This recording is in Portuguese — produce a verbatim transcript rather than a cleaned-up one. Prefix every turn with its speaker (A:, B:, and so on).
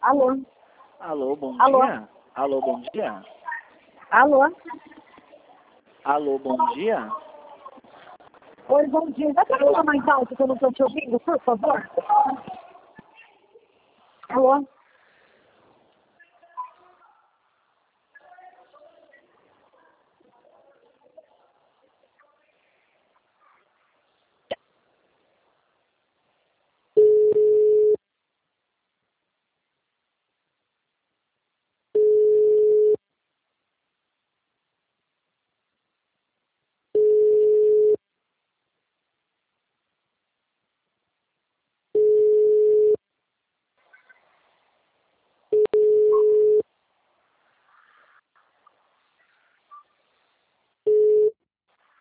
A: Alô?
B: Alô, bom
A: Alô?
B: dia. Alô, bom dia.
A: Alô?
B: Alô, bom dia.
A: Oi, bom dia. Dá pra falar mais alto que eu não tô te ouvindo, por favor? Alô?